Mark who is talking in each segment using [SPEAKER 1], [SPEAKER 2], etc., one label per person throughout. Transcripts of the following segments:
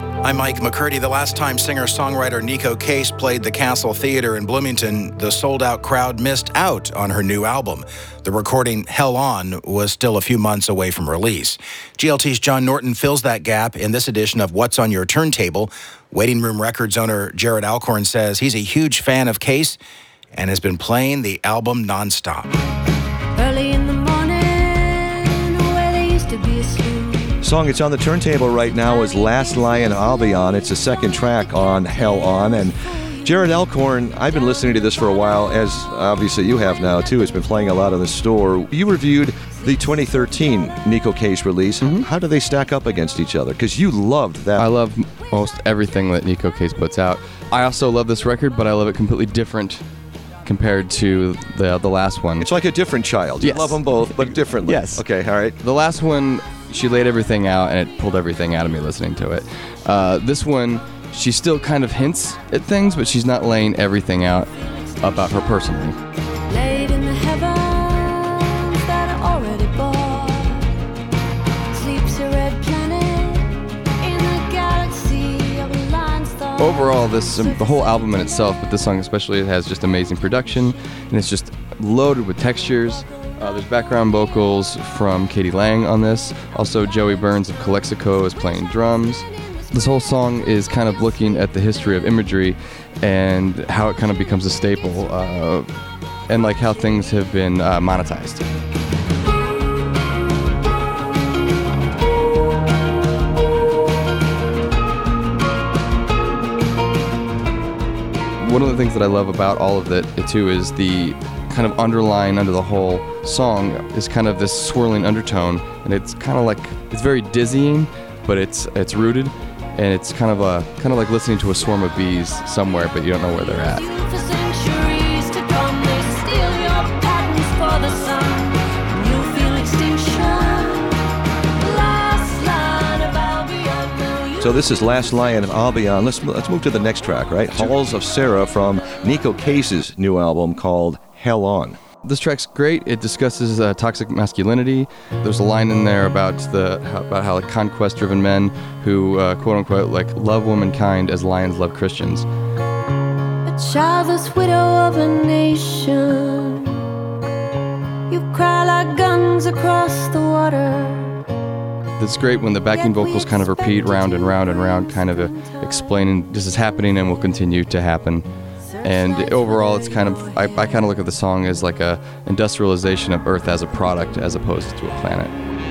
[SPEAKER 1] I'm Mike McCurdy. The last time singer-songwriter Neko Case played the Castle Theater in Bloomington, the sold-out crowd missed out on her new album. The recording, Hell On, was still a few months away from release. GLT's John Norton fills that gap in this edition of What's on Your Turntable. Waiting Room Records owner Jared Alcorn says he's a huge fan of Case and has been playing the album nonstop.
[SPEAKER 2] Early in the morning, where they used to be asleep.
[SPEAKER 3] Song that's on the turntable right now is Last Lion I'll Be On. It's the second track on Hell On. And Jared Alcorn, I've been listening to this for a while, as obviously you have now too. It's been playing a lot in the store. You reviewed the 2013 Neko Case release. How do they stack up against each other? Because you loved that.
[SPEAKER 4] I love most everything that Neko Case puts out. I also love this record, but I love it completely different compared to the last one.
[SPEAKER 3] It's like a different child.
[SPEAKER 4] Yes.
[SPEAKER 3] You love them both, but differently.
[SPEAKER 4] Yes.
[SPEAKER 3] Okay, all right.
[SPEAKER 4] The last one, she laid everything out, and it pulled everything out of me listening to it. This one, she still kind of hints at things, but she's not laying everything out about her personally.
[SPEAKER 2] Laid in the heavens that are already born, sleeps a red planet in the galaxy of a line star.
[SPEAKER 4] Overall, the whole album in itself, but this song especially, it has just amazing production, and it's just loaded with textures. There's background vocals from Katie Lang on this. Also, Joey Burns of Calexico is playing drums. This whole song is kind of looking at the history of imagery and how it kind of becomes a staple, and like how things have been monetized. One of the things that I love about all of it too is the kind of underlying under the whole song is kind of this swirling undertone, and it's kind of like, it's very dizzying, but it's rooted, and it's kind of like listening to a swarm of bees somewhere, but you don't know where they're at.
[SPEAKER 2] For centuries to come, they steal your patents for the sun. You'll feel extinction. Last line of Albion.
[SPEAKER 3] So this is Last Lion of Albion. Let's move to the next track, right? Halls of Sarah from Neko Case's new album called Hell On.
[SPEAKER 4] This track's great. It discusses toxic masculinity. There's a line in there about how like conquest-driven men who quote unquote like love womankind as lions love Christians.
[SPEAKER 2] A childless widow of a nation. You cry like guns across the water.
[SPEAKER 4] It's great when the backing vocals kind of repeat round and round and round, kind of explaining this is happening and will continue to happen. And overall, it's kind of, I kind of look at the song as like a industrialization of Earth as a product as opposed to a planet.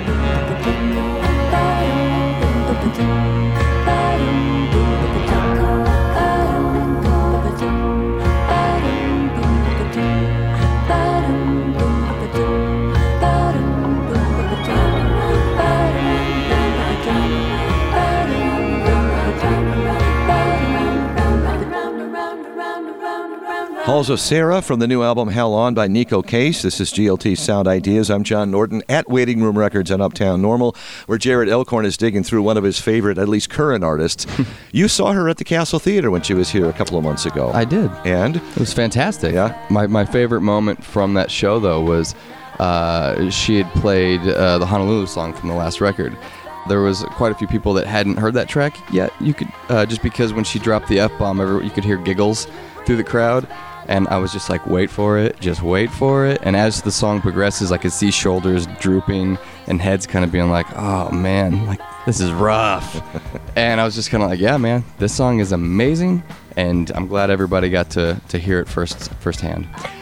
[SPEAKER 3] Halls of Sarah from the new album Hell On by Neko Case. This is GLT Sound Ideas. I'm John Norton at Waiting Room Records on Uptown Normal, where Jared Alcorn is digging through one of his favorite, at least current artists. You saw her at the Castle Theater when she was here a couple of months ago.
[SPEAKER 4] I did.
[SPEAKER 3] And?
[SPEAKER 4] It was fantastic.
[SPEAKER 3] Yeah?
[SPEAKER 4] My favorite moment from that show, though, was she had played the Honolulu song from the last record. There was quite a few people that hadn't heard that track yet. You could just because when she dropped the F-bomb, you could hear giggles through the crowd. And I was just like, wait for it, just wait for it. And as the song progresses, I could see shoulders drooping and heads kind of being like, oh man, like this is rough. And I was just kind of like, yeah, man, this song is amazing. And I'm glad everybody got to hear it firsthand.